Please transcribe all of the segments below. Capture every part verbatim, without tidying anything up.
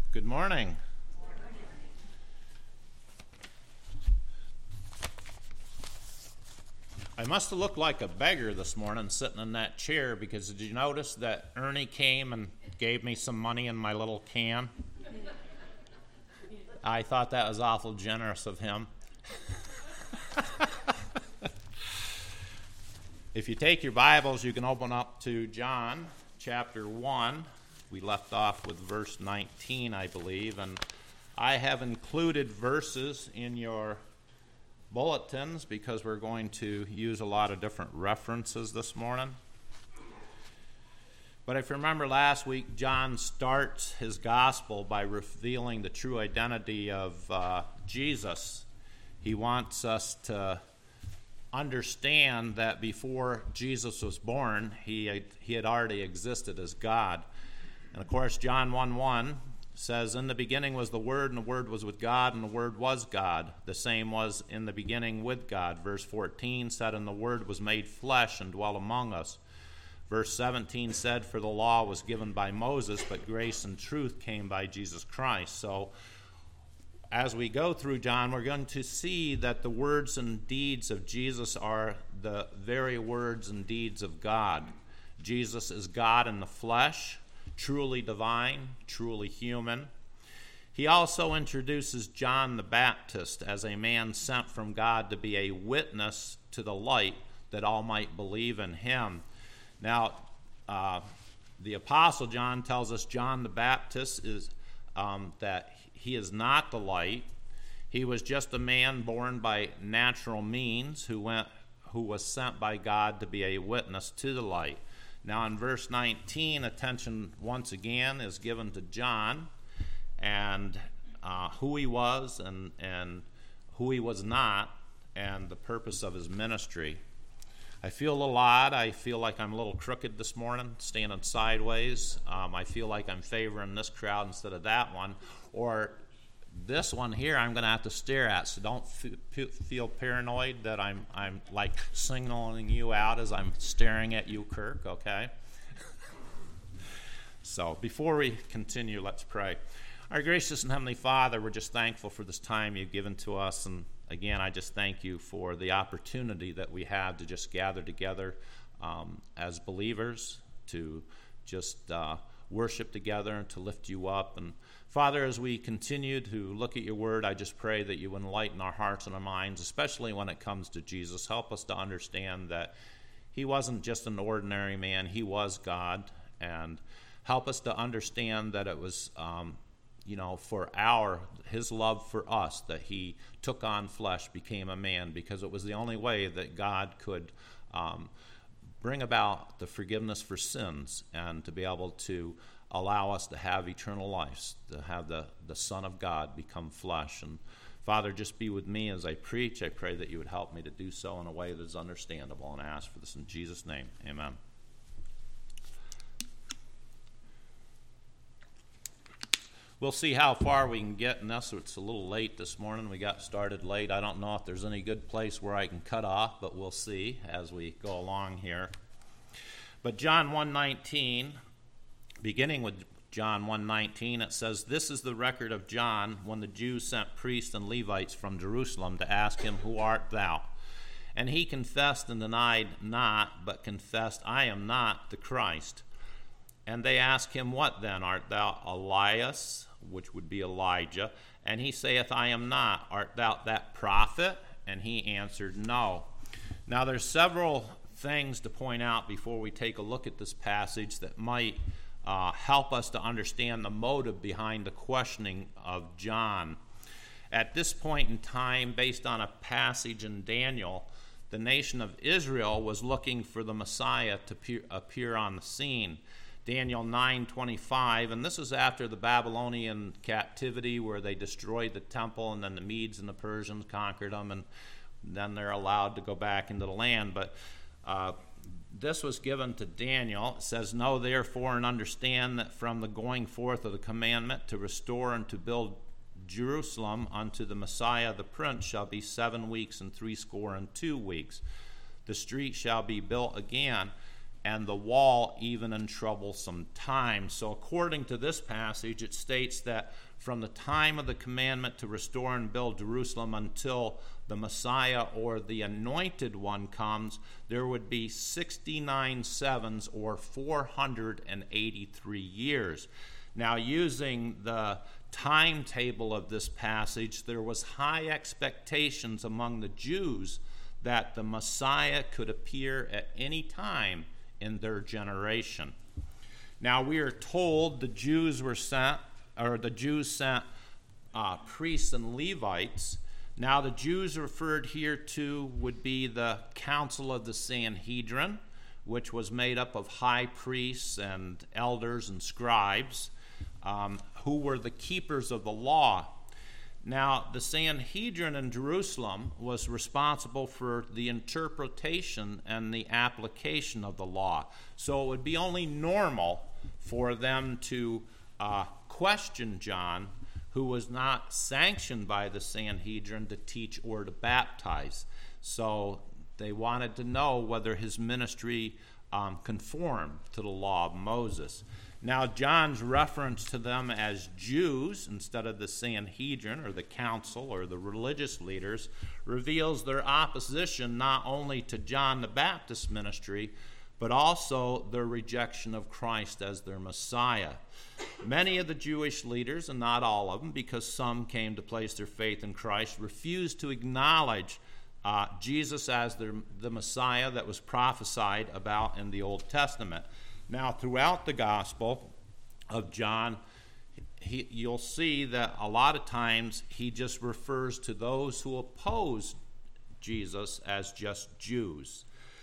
Good morning. I must have looked like a beggar this morning sitting in that chair, because did you notice that Ernie came and gave me some money in my little can? I thought that was awful generous of him. If you take your Bibles, you can open up to John chapter one. We left off with verse nineteen, I believe, and I have included verses in your bulletins because we're going to use a lot of different references this morning. But if you remember last week, John starts his gospel by revealing the true identity of uh, Jesus. He wants us to understand that before Jesus was born, he, he had already existed as God. And of course, John one one says, "In the beginning was the Word, and the Word was with God, and the Word was God. The same was in the beginning with God." Verse fourteen said, "And the Word was made flesh and dwelt among us." Verse seventeen said, "For the law was given by Moses, but grace and truth came by Jesus Christ." So as we go through John, we're going to see that the words and deeds of Jesus are the very words and deeds of God. Jesus is God in the flesh, truly divine, truly human. He also introduces John the Baptist as a man sent from God to be a witness to the light, that all might believe in him. Now, uh, the Apostle John tells us John the Baptist is um, that he is not the light. He was just a man born by natural means who went, who was sent by God to be a witness to the light. Now in verse nineteen, attention once again is given to John and uh, who he was and, and who he was not, and the purpose of his ministry. I feel a little odd. I feel like I'm a little crooked this morning, standing sideways. Um, I feel like I'm favoring this crowd instead of that one. Or this one here I'm going to have to stare at, so don't f- feel paranoid that I'm I'm like signaling you out as I'm staring at you, Kirk, okay? So before we continue, let's pray. Our gracious and heavenly Father, we're just thankful for this time you've given to us, and again, I just thank you for the opportunity that we have to just gather together um, as believers, to just uh, worship together and to lift you up. And Father, as we continue to look at your word, I just pray that you enlighten our hearts and our minds, especially when it comes to Jesus. Help us to understand that he wasn't just an ordinary man, he was God. And help us to understand that it was, um, you know, for our, his love for us, that he took on flesh, became a man, because it was the only way that God could um, bring about the forgiveness for sins and to be able to allow us to have eternal life, to have the, the Son of God become flesh. And Father, just be with me as I preach. I pray that you would help me to do so in a way that is understandable, and I ask for this in Jesus' name. Amen. We'll see how far we can get in this. It's a little late this morning. We got started late. I don't know if there's any good place where I can cut off, but we'll see as we go along here. But John one nineteen, beginning with John one nineteen, it says, "This is the record of John when the Jews sent priests and Levites from Jerusalem to ask him, 'Who art thou?' And he confessed and denied not, but confessed, 'I am not the Christ.' And they ask him, 'What then? Art thou Elias?' Which would be Elijah. And he saith, 'I am not. Art thou that prophet?' And he answered, 'No.'" Now there's several things to point out before we take a look at this passage that might uh, help us to understand the motive behind the questioning of John. At this point in time, based on a passage in Daniel, the nation of Israel was looking for the Messiah to appear, appear on the scene. Daniel nine twenty-five, and this is after the Babylonian captivity where they destroyed the temple, and then the Medes and the Persians conquered them, and then they're allowed to go back into the land. But uh, this was given to Daniel. It says, "Know therefore and understand that from the going forth of the commandment to restore and to build Jerusalem unto the Messiah the Prince shall be seven weeks and threescore and two weeks. The street shall be built again, and the wall even in troublesome times. So according to this passage, it states that from the time of the commandment to restore and build Jerusalem until the Messiah or the Anointed One comes, there would be sixty-nine sevens, or four hundred eighty-three years. Now, using the timetable of this passage, there was high expectations among the Jews that the Messiah could appear at any time in their generation. Now, we are told the Jews were sent, or the Jews sent uh, priests and Levites. Now, the Jews referred here to would be the Council of the Sanhedrin, which was made up of high priests and elders and scribes, um, who were the keepers of the law. Now, the Sanhedrin in Jerusalem was responsible for the interpretation and the application of the law. So it would be only normal for them to uh, question John, who was not sanctioned by the Sanhedrin to teach or to baptize. So they wanted to know whether his ministry um, conformed to the law of Moses. Now, John's reference to them as Jews instead of the Sanhedrin or the council or the religious leaders reveals their opposition not only to John the Baptist's ministry, but also their rejection of Christ as their Messiah. Many of the Jewish leaders, and not all of them, because some came to place their faith in Christ, refused to acknowledge uh, Jesus as their, the Messiah that was prophesied about in the Old Testament. Now, throughout the Gospel of John, he, you'll see that a lot of times he just refers to those who oppose Jesus as just Jews.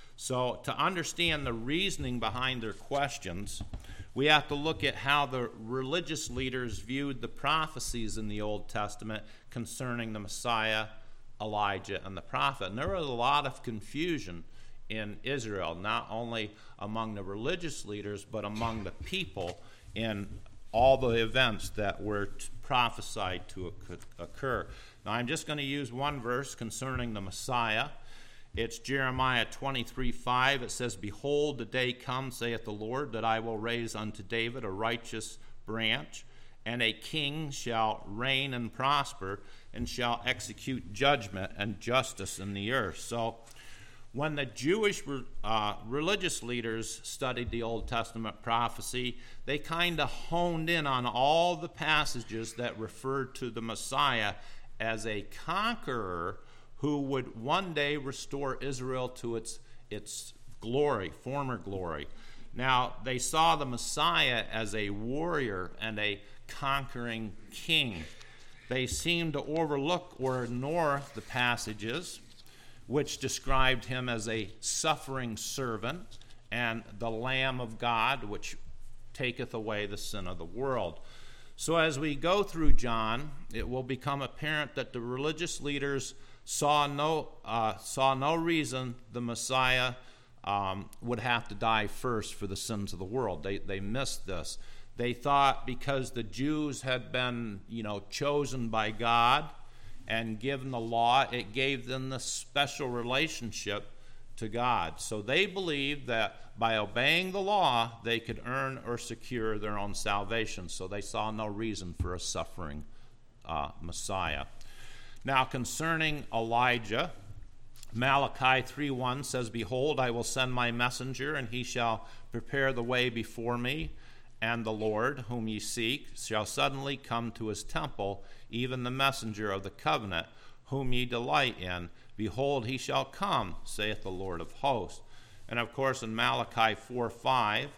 So to understand the reasoning behind their questions, we have to look at how the religious leaders viewed the prophecies in the Old Testament concerning the Messiah, Elijah, and the prophet. And there was a lot of confusion in Israel, not only among the religious leaders, but among the people in all the events that were prophesied to occur. Now, I'm just going to use one verse concerning the Messiah. It's Jeremiah twenty-three five. It says, "Behold, the day comes, saith the Lord, that I will raise unto David a righteous branch, and a king shall reign and prosper, and shall execute judgment and justice in the earth." So when the Jewish uh, religious leaders studied the Old Testament prophecy, they kind of honed in on all the passages that referred to the Messiah as a conqueror who would one day restore Israel to its, its glory, former glory. Now, they saw the Messiah as a warrior and a conquering king. They seemed to overlook or ignore the passages which described him as a suffering servant and the Lamb of God, which taketh away the sin of the world. So as we go through John, it will become apparent that the religious leaders saw no uh, saw no reason the Messiah um, would have to die first for the sins of the world. They they missed this. They thought because the Jews had been, you know, chosen by God and given the law, it gave them the special relationship to God. So they believed that by obeying the law, they could earn or secure their own salvation. So they saw no reason for a suffering uh, Messiah. Now, concerning Elijah, Malachi three one says, "Behold, I will send my messenger, and he shall prepare the way before me. And the Lord, whom ye seek, shall suddenly come to his temple, even the messenger of the covenant, whom ye delight in. Behold, he shall come, saith the Lord of hosts." And of course, in Malachi four five,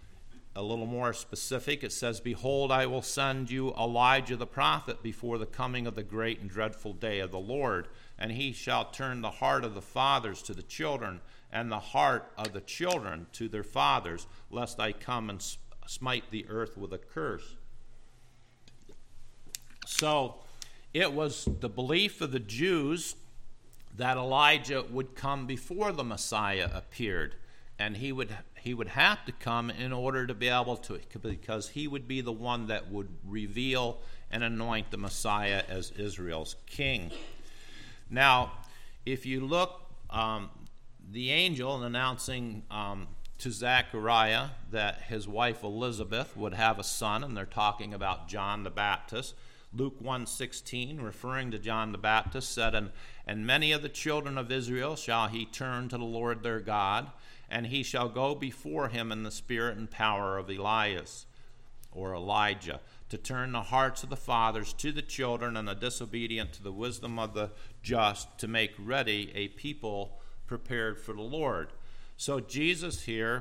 a little more specific, it says, "Behold, I will send you Elijah the prophet before the coming of the great and dreadful day of the Lord. And he shall turn the heart of the fathers to the children, and the heart of the children to their fathers, lest I come and smite the earth with a curse." So it was the belief of the Jews that Elijah would come before the Messiah appeared, and he would he would have to come in order to be able to, because he would be the one that would reveal and anoint the Messiah as Israel's king. Now, if you look, um, the angel announcing um, to Zechariah that his wife Elizabeth would have a son, and they're talking about John the Baptist. Luke one sixteen, referring to John the Baptist, said, and, and many of the children of Israel shall he turn to the Lord their God, and he shall go before him in the spirit and power of Elias, or Elijah, to turn the hearts of the fathers to the children, and the disobedient to the wisdom of the just, to make ready a people prepared for the Lord. So Jesus here,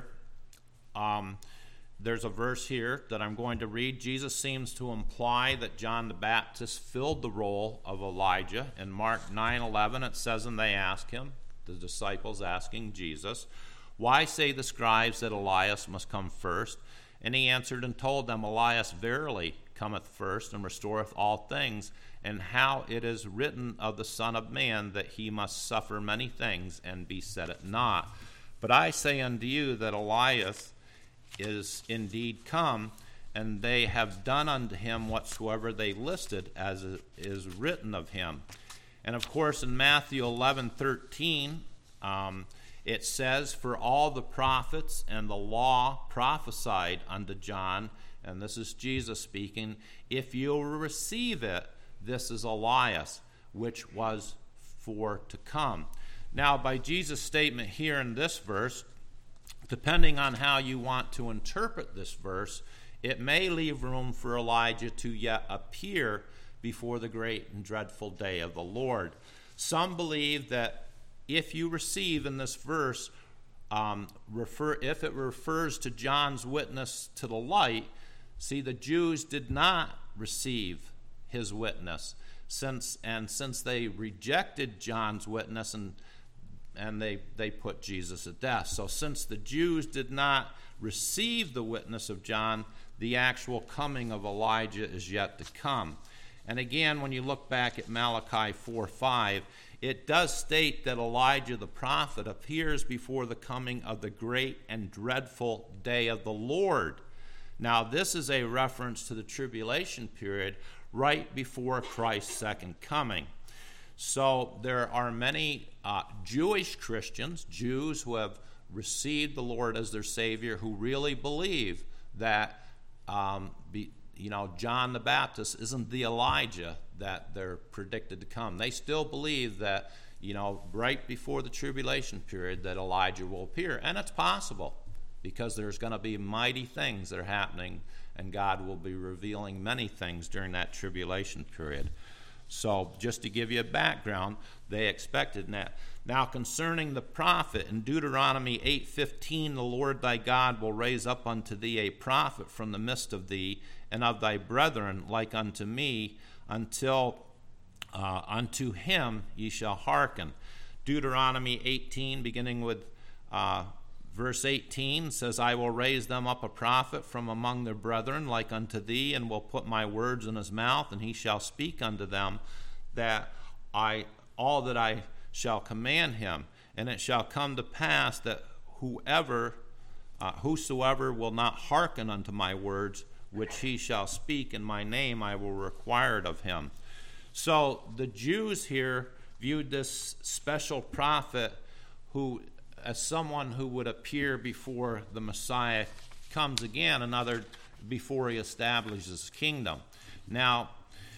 um, there's a verse here that I'm going to read. Jesus seems to imply that John the Baptist filled the role of Elijah. In Mark nine eleven, it says, and they asked him, the disciples asking Jesus, why say the scribes that Elias must come first? And he answered and told them, Elias verily cometh first, and restoreth all things, and how it is written of the Son of Man, that he must suffer many things, and be set at naught. But I say unto you that Elias is indeed come, and they have done unto him whatsoever they listed, as it is written of him. And of course, in Matthew eleven thirteen, um, it says, for all the prophets and the law prophesied unto John, and this is Jesus speaking, if you will receive it, this is Elias, which was for to come. Now, by Jesus' statement here in this verse, depending on how you want to interpret this verse, it may leave room for Elijah to yet appear before the great and dreadful day of the Lord. Some believe that if you receive in this verse, um, refer if it refers to John's witness to the light, see, the Jews did not receive his witness, since and since they rejected John's witness, and and they, they put Jesus to death. So since the Jews did not receive the witness of John, the actual coming of Elijah is yet to come. And again, when you look back at Malachi four five, it does state that Elijah the prophet appears before the coming of the great and dreadful day of the Lord. Now, this is a reference to the tribulation period right before Christ's second coming. So there are many uh, Jewish Christians, Jews who have received the Lord as their Savior, who really believe that um, be, you know, John the Baptist isn't the Elijah that they're predicted to come. They still believe that, you know, right before the tribulation period that Elijah will appear. And it's possible, because there's going to be mighty things that are happening, and God will be revealing many things during that tribulation period. So just to give you a background, they expected that. Now concerning the prophet, in Deuteronomy eight fifteen, the Lord thy God will raise up unto thee a prophet from the midst of thee, and of thy brethren like unto me, until uh, unto him ye shall hearken. Deuteronomy eighteen, beginning with uh, verse eighteen, says, I will raise them up a prophet from among their brethren like unto thee, and will put my words in his mouth, and he shall speak unto them that I all that I shall command him. And it shall come to pass that whoever uh, whosoever will not hearken unto my words, which he shall speak in my name, I will require it of him. So the Jews here viewed this special prophet who as someone who would appear before the Messiah comes again, another before he establishes his kingdom. Now,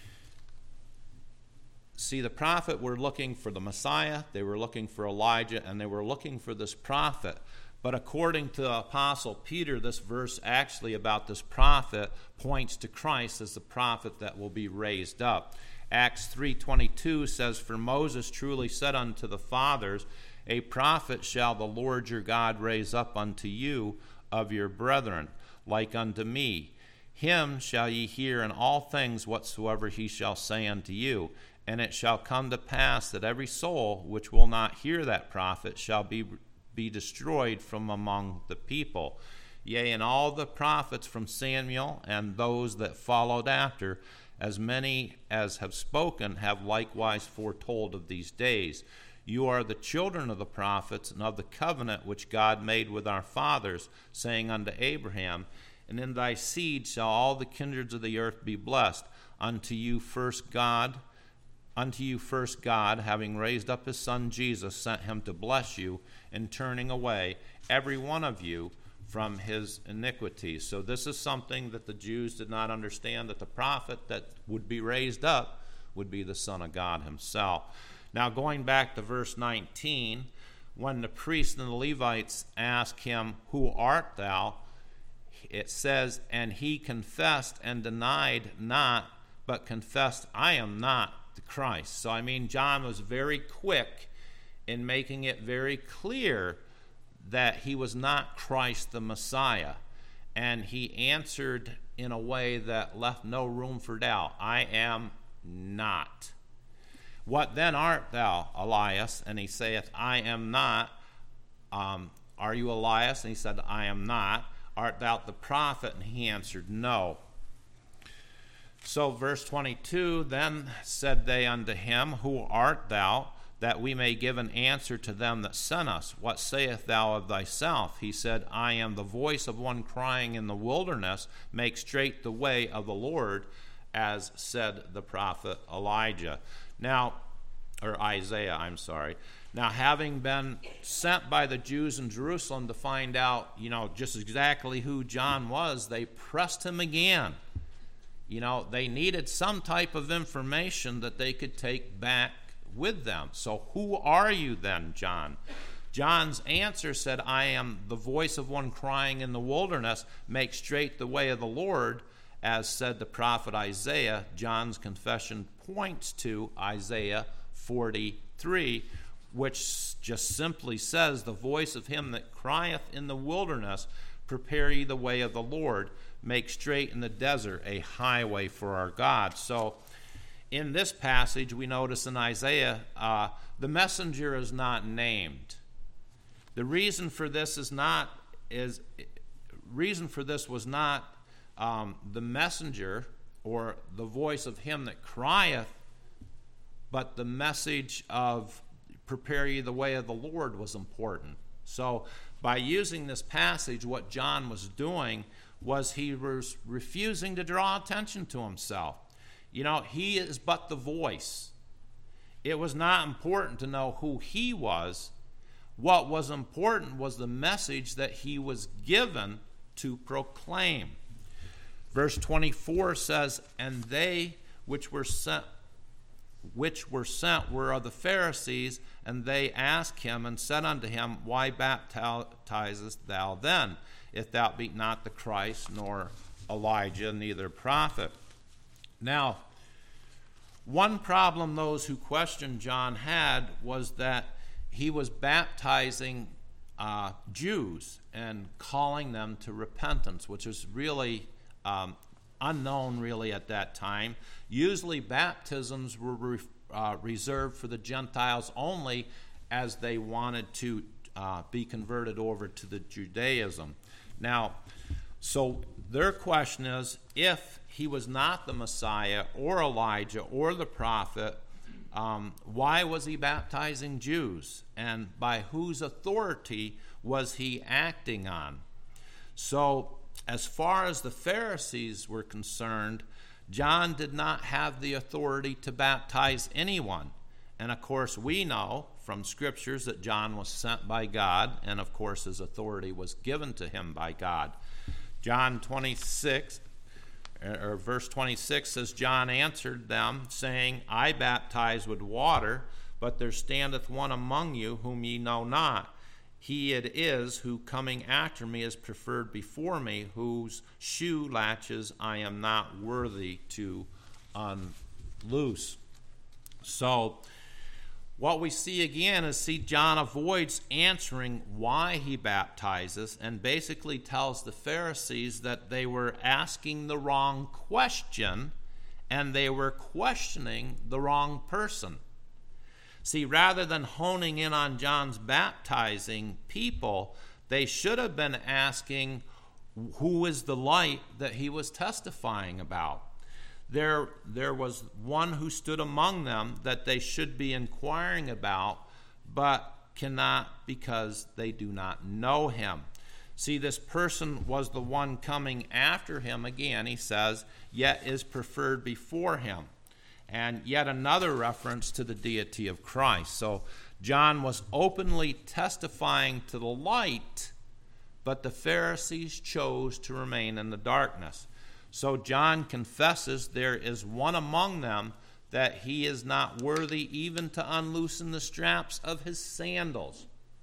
see, the prophet were looking for the Messiah, they were looking for Elijah, and they were looking for this prophet. But according to the Apostle Peter, this verse actually about this prophet points to Christ as the prophet that will be raised up. Acts three twenty-two says, For Moses truly said unto the fathers, A prophet shall the Lord your God raise up unto you of your brethren, like unto me. Him shall ye hear in all things whatsoever he shall say unto you. And it shall come to pass that every soul which will not hear that prophet shall be be destroyed from among the people. Yea, and all the prophets from Samuel and those that followed after, as many as have spoken, have likewise foretold of these days. You are the children of the prophets and of the covenant which God made with our fathers, saying unto Abraham, And in thy seed shall all the kindreds of the earth be blessed. Unto you first God, unto you first God, having raised up his Son Jesus, sent him to bless you in turning away every one of you from his iniquities. So this is something that the Jews did not understand, that the prophet that would be raised up would be the Son of God himself. Now going back to verse nineteen, when the priests and the Levites ask him, who art thou? It says, and he confessed and denied not, but confessed, I am not the Christ. So I mean, John was very quick in making it very clear that he was not Christ the Messiah. And he answered in a way that left no room for doubt. I am not. What then art thou, Elias? And he saith, I am not. Um, are you Elias? And he said, I am not. Art thou the prophet? And he answered, no. So verse twenty-two, then said they unto him, who art thou, that we may give an answer to them that sent us? What sayest thou of thyself? He said, I am the voice of one crying in the wilderness, make straight the way of the Lord, as said the prophet Elijah. Now, or Isaiah, I'm sorry. Now, having been sent by the Jews in Jerusalem to find out, you know, just exactly who John was, they pressed him again. You know, they needed some type of information that they could take back with them. So who are you then, John? John's answer said, I am the voice of one crying in the wilderness, make straight the way of the Lord, as said the prophet Isaiah. John's confession points to Isaiah forty-three, which just simply says, the voice of him that crieth in the wilderness, prepare ye the way of the Lord, make straight in the desert a highway for our God. So in this passage, we notice in Isaiah, uh, the messenger is not named. The reason for this is not is reason for this was not um, the messenger or the voice of him that crieth, but the message of prepare ye the way of the Lord was important. So by using this passage, what John was doing was he was refusing to draw attention to himself. You know, he is but the voice. It was not important to know who he was. What was important was the message that he was given to proclaim. Verse twenty-four says, and they which were sent which were sent were of the Pharisees, and they asked him and said unto him, why baptizest thou then, if thou be not the Christ, nor Elijah, neither prophet? Now, one problem those who questioned John had was that he was baptizing uh, Jews and calling them to repentance, which was really um, unknown really at that time. Usually baptisms were re- uh, reserved for the Gentiles only as they wanted to uh, be converted over to the Judaism. Now, so their question is, if he was not the Messiah or Elijah or the prophet, um, why was he baptizing Jews? And by whose authority was he acting on? So as far as the Pharisees were concerned, John did not have the authority to baptize anyone. And of course, we know from scriptures that John was sent by God, and of course his authority was given to him by God. John twenty-six, or verse twenty-six says, John answered them, saying, I baptize with water, but there standeth one among you whom ye know not. He it is who coming after me is preferred before me, whose shoe latches I am not worthy to unloose. So what we see again is, see, John avoids answering why he baptizes and basically tells the Pharisees that they were asking the wrong question and they were questioning the wrong person. See, rather than honing in on John's baptizing people, they should have been asking who is the light that he was testifying about. There, there was one who stood among them that they should be inquiring about, but cannot because they do not know him. See, this person was the one coming after him. Again, he says, yet is preferred before him. and yet another reference to the deity of Christ. So John was openly testifying to the light, but the Pharisees chose to remain in the darkness. So John confesses there is one among them that he is not worthy even to unloosen the straps of his sandals.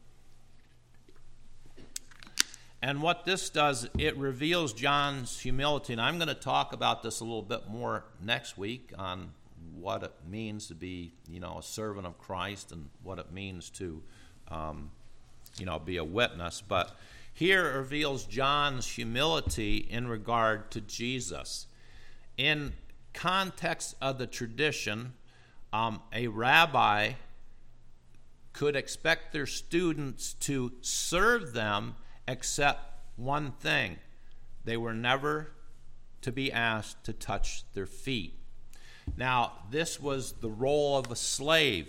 And what this does, it reveals John's humility. And I'm going to talk about this a little bit more next week on what it means to be, you know, a servant of Christ and what it means to, um, you know, be a witness. But here it reveals John's humility in regard to Jesus. In context of the tradition, um, a rabbi could expect their students to serve them except one thing. They were never to be asked to touch their feet. Now, this was the role of a slave.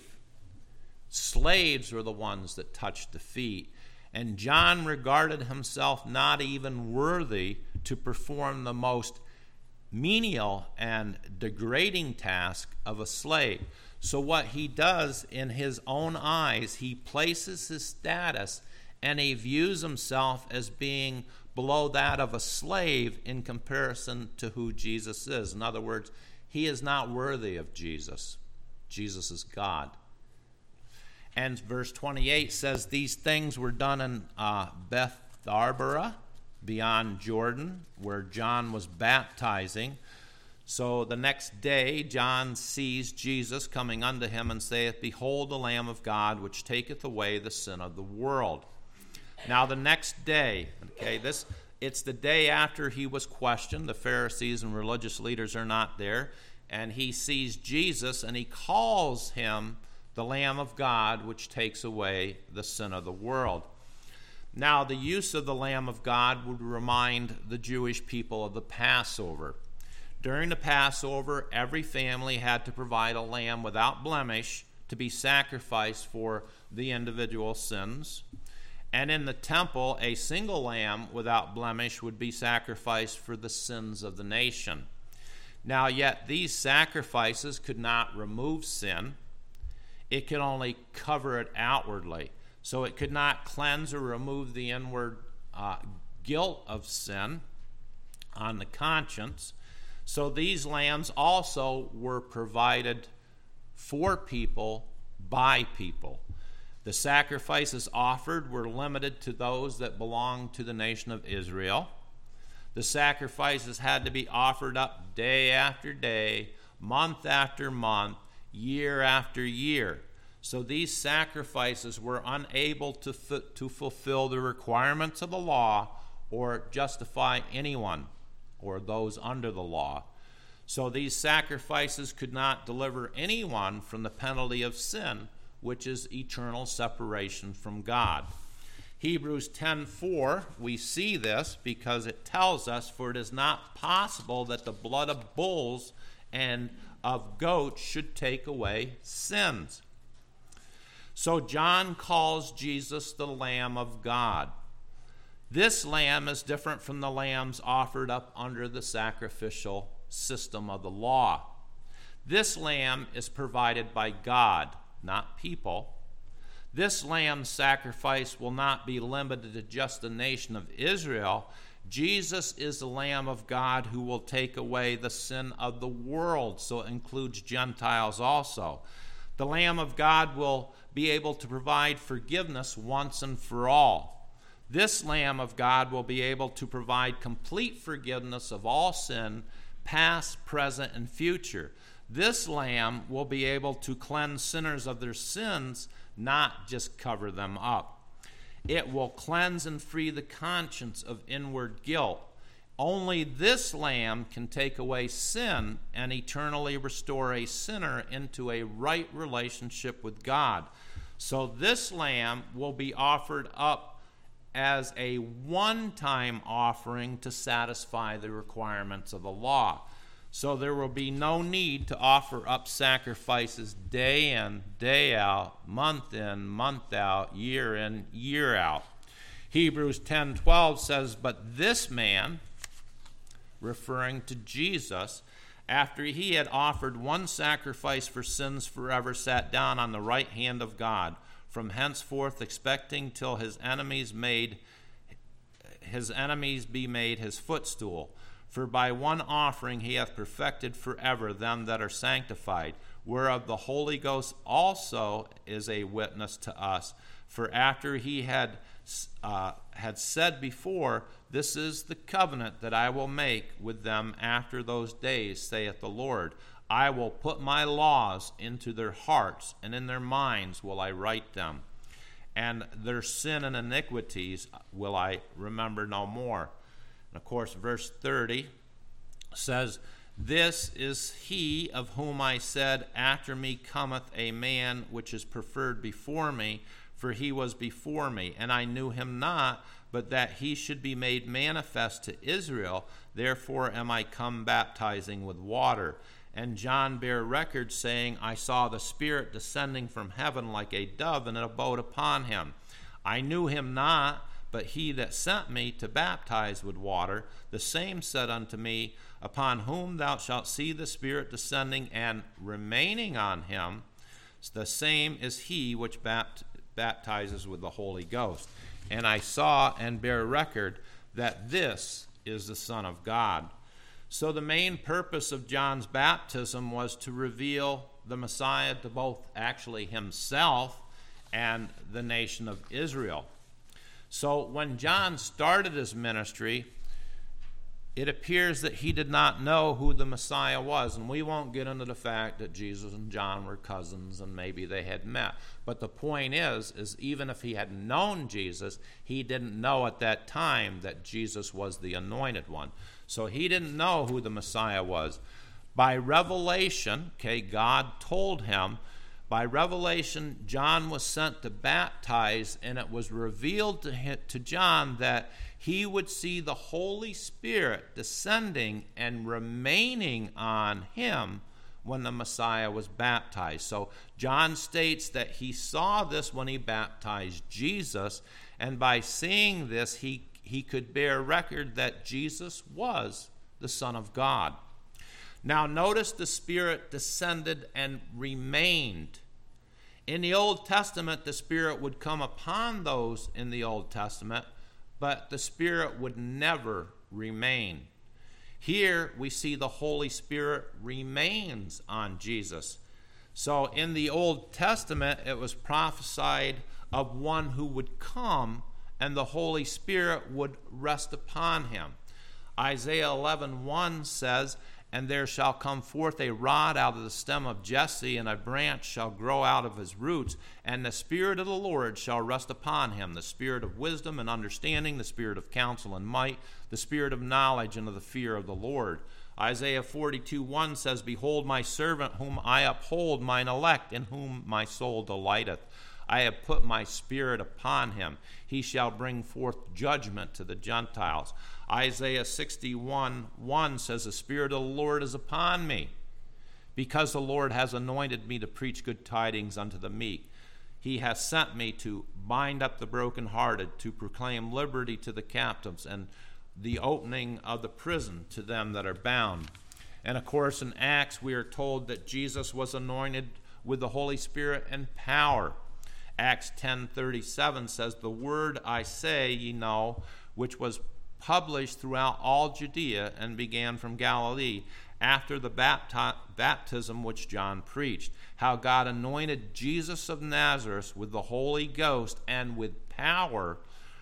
Slaves were the ones that touched the feet. And John regarded himself not even worthy to perform the most menial and degrading task of a slave. So what he does in his own eyes, he places his status and he views himself as being below that of a slave in comparison to who Jesus is. In other words, he is not worthy of Jesus. Jesus is God. And verse twenty-eight says, these things were done in uh, Bethabara, beyond Jordan, where John was baptizing. So the next day John sees Jesus coming unto him and saith, behold the Lamb of God, which taketh away the sin of the world. Now the next day, okay, this it's the day after he was questioned. The Pharisees and religious leaders are not there. And he sees Jesus and he calls him the Lamb of God, which takes away the sin of the world. Now, the use of the Lamb of God would remind the Jewish people of the Passover. During the Passover, every family had to provide a lamb without blemish to be sacrificed for the individual sins. And in the temple, a single lamb without blemish would be sacrificed for the sins of the nation. Now, yet these sacrifices could not remove sin. It could only cover it outwardly. So it could not cleanse or remove the inward uh, guilt of sin on the conscience. So these lambs also were provided for people by people. The sacrifices offered were limited to those that belonged to the nation of Israel. The sacrifices had to be offered up day after day, month after month, year after year. So these sacrifices were unable to, f- to fulfill the requirements of the law or justify anyone or those under the law. So these sacrifices could not deliver anyone from the penalty of sin, which is eternal separation from God. Hebrews ten four, we see this because it tells us, for it is not possible that the blood of bulls and of goats should take away sins. So John calls Jesus the Lamb of God. This lamb is different from the lambs offered up under the sacrificial system of the law. This lamb is provided by God, not people. This lamb's sacrifice will not be limited to just the nation of Israel. Jesus is the Lamb of God who will take away the sin of the world, so it includes Gentiles also. The Lamb of God will be able to provide forgiveness once and for all. This Lamb of God will be able to provide complete forgiveness of all sin, past, present, and future. This Lamb will be able to cleanse sinners of their sins, not just cover them up. It will cleanse and free the conscience of inward guilt. Only this Lamb can take away sin and eternally restore a sinner into a right relationship with God. So this Lamb will be offered up as a one-time offering to satisfy the requirements of the law. So there will be no need to offer up sacrifices day in, day out, month in, month out, year in, year out. Hebrews ten twelve says, but this man, referring to Jesus, after he had offered one sacrifice for sins forever, sat down on the right hand of God, from henceforth expecting till his enemies made his enemies be made his footstool. For by one offering he hath perfected forever them that are sanctified, whereof the Holy Ghost also is a witness to us. For after he had uh, had said before, this is the covenant that I will make with them after those days, saith the Lord. I will put my laws into their hearts, and in their minds will I write them. And their sin and iniquities will I remember no more. And of course, verse thirty says, this is he of whom I said, after me cometh a man which is preferred before me, for he was before me, and I knew him not, but that he should be made manifest to Israel. Therefore am I come baptizing with water. And John bare record, saying, I saw the Spirit descending from heaven like a dove, and it abode upon him. I knew him not, but he that sent me to baptize with water, the same said unto me, upon whom thou shalt see the Spirit descending and remaining on him, the same is he which bapt- baptizes with the Holy Ghost. And I saw and bear record that this is the Son of God. So the main purpose of John's baptism was to reveal the Messiah to both actually himself and the nation of Israel. So when John started his ministry, it appears that he did not know who the Messiah was. And we won't get into the fact that Jesus and John were cousins and maybe they had met. But the point is, is even if he had known Jesus, he didn't know at that time that Jesus was the anointed one. So he didn't know who the Messiah was. By revelation, okay, God told him, by revelation, John was sent to baptize, and it was revealed to him, to John that he would see the Holy Spirit descending and remaining on him when the Messiah was baptized. So John states that he saw this when he baptized Jesus, and by seeing this, he, he could bear record that Jesus was the Son of God. Now notice the Spirit descended and remained. In the Old Testament, the Spirit would come upon those in the Old Testament, but the Spirit would never remain. Here we see the Holy Spirit remains on Jesus. So in the Old Testament, it was prophesied of one who would come and the Holy Spirit would rest upon him. Isaiah eleven one says, and there shall come forth a rod out of the stem of Jesse, and a branch shall grow out of his roots, and the Spirit of the Lord shall rest upon him, the Spirit of wisdom and understanding, the Spirit of counsel and might, the Spirit of knowledge and of the fear of the Lord. Isaiah forty-two one says, behold my servant whom I uphold, mine elect, in whom my soul delighteth. I have put my Spirit upon him. He shall bring forth judgment to the Gentiles. Isaiah sixty-one one says, the Spirit of the Lord is upon me, because the Lord has anointed me to preach good tidings unto the meek. He has sent me to bind up the brokenhearted, to proclaim liberty to the captives, and the opening of the prison to them that are bound. And of course in Acts we are told that Jesus was anointed with the Holy Spirit and power. Acts ten thirty-seven says, the word I say ye know, which was published throughout all Judea and began from Galilee, after the bapti- baptism which John preached, how God anointed Jesus of Nazareth with the Holy Ghost and with power,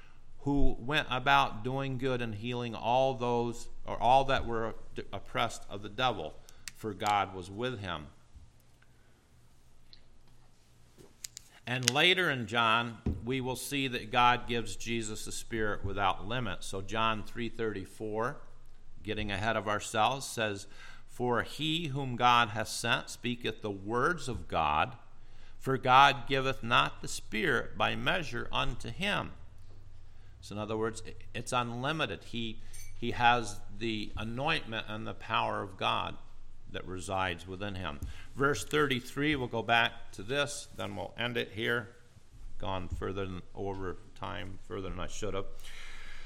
who went about doing good and healing all those, or all that were oppressed of the devil, for God was with him. And later in John, we will see that God gives Jesus the Spirit without limit. So John three thirty-four, getting ahead of ourselves, says, for he whom God hath sent speaketh the words of God, for God giveth not the Spirit by measure unto him. So in other words, it's unlimited. He, he has the anointment and the power of God that resides within him. Verse thirty-three, we'll go back to this, then we'll end it here. Gone further than over time, further than I should have.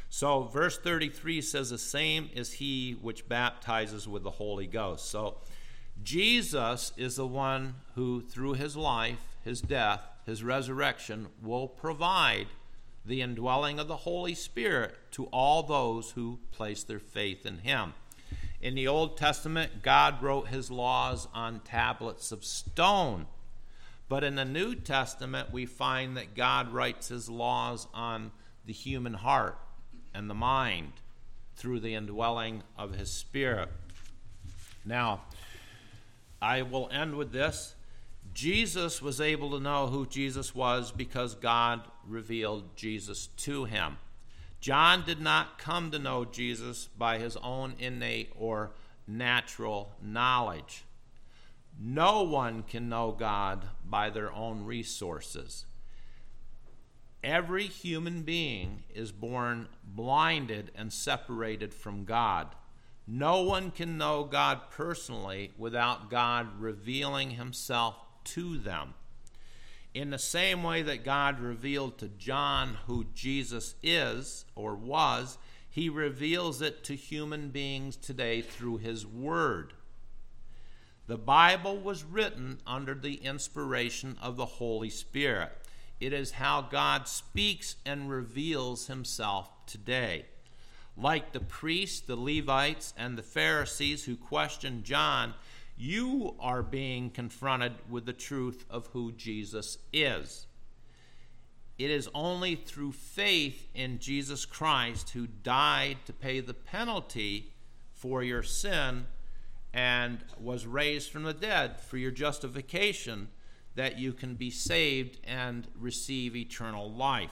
So verse thirty-three says, the same is he which baptizes with the Holy Ghost. So Jesus is the one who, through his life, his death, his resurrection, will provide the indwelling of the Holy Spirit to all those who place their faith in him. In the Old Testament, God wrote his laws on tablets of stone. But in the New Testament, we find that God writes his laws on the human heart and the mind through the indwelling of his Spirit. Now, I will end with this. Jesus was able to know who Jesus was because God revealed Jesus to him. John did not come to know Jesus by his own innate or natural knowledge. No one can know God by their own resources. Every human being is born blinded and separated from God. No one can know God personally without God revealing himself to them. In the same way that God revealed to John who Jesus is or was, he reveals it to human beings today through his word. The Bible was written under the inspiration of the Holy Spirit. It is how God speaks and reveals himself today. Like the priests, the Levites, and the Pharisees who questioned John, you are being confronted with the truth of who Jesus is. It is only through faith in Jesus Christ, who died to pay the penalty for your sin and was raised from the dead for your justification, that you can be saved and receive eternal life.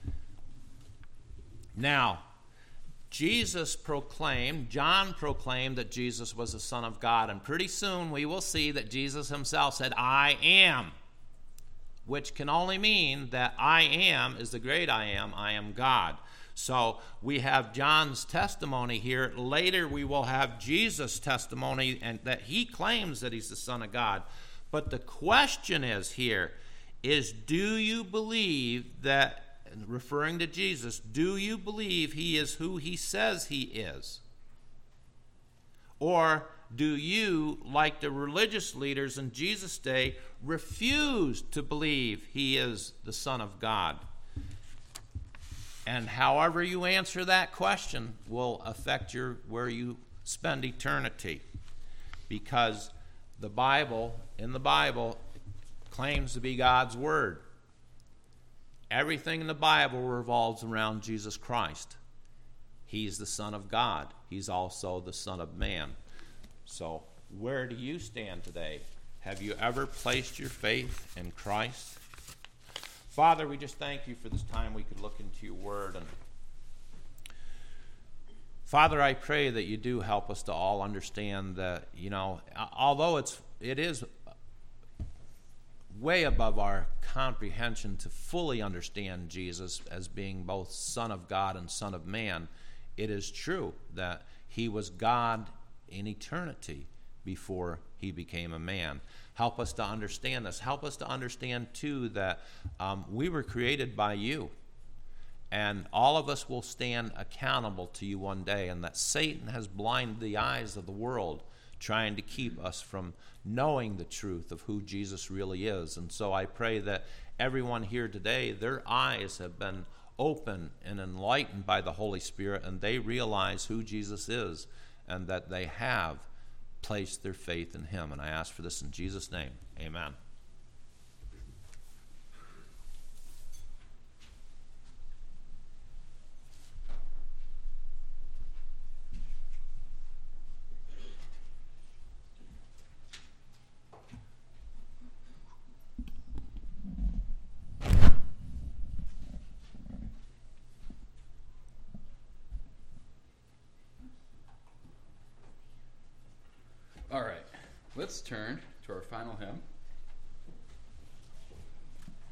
Now, Jesus proclaimed, John proclaimed that Jesus was the Son of God, and pretty soon we will see that Jesus himself said, I am, which can only mean that I am is the great I am, I am God. So we have John's testimony here. Later we will have Jesus' testimony, and that he claims that he's the Son of God. But the question is here, is do you believe that, referring to Jesus, do you believe he is who he says he is? Or do you, like the religious leaders in Jesus' day, refuse to believe he is the Son of God? And however you answer that question will affect your where you spend eternity. Because the Bible, in the Bible, claims to be God's word. Everything in the Bible revolves around Jesus Christ. He's the Son of God. He's also the Son of Man. So, where do you stand today? Have you ever placed your faith in Christ? Father, we just thank you for this time we could look into your word. And Father, I pray that you do help us to all understand that, you know, although it's it is way above our comprehension to fully understand Jesus as being both Son of God and Son of Man, it is true that he was God in eternity before he became a man. Help us to understand this. Help us to understand, too, that um, we were created by you, and all of us will stand accountable to you one day, and that Satan has blinded the eyes of the world, trying to keep us from knowing the truth of who Jesus really is. And so I pray that everyone here today, their eyes have been open and enlightened by the Holy Spirit, and they realize who Jesus is, and that they have placed their faith in him. And I ask for this in Jesus' name. Amen. All right, let's turn to our final hymn.